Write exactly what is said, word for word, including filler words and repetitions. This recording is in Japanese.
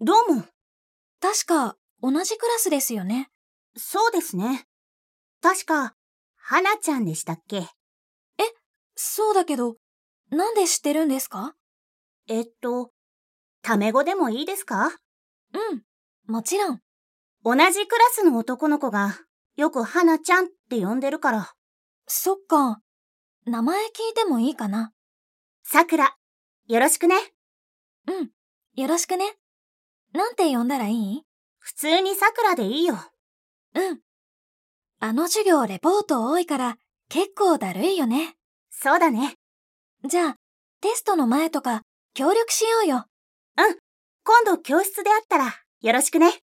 どうも。 確か、同じクラスですよね。 そうですね。確か、花ちゃんでしたっけ？ え、そうだけど、なんで知ってるんですか？ えっと、タメ語でもいいですか？ うん、もちろん。 同じクラスの男の子が、よく花ちゃんって呼んでるから。 そっか。名前聞いてもいいかな？ さくら、よろしくね。 うん、よろしくね。なんて呼んだらいい？ 普通にさくらでいいよ。 うん。あの授業レポート多いから結構だるいよね。 そうだね。 じゃあ、テストの前とか協力しようよ。 うん。今度教室で会ったらよろしくね。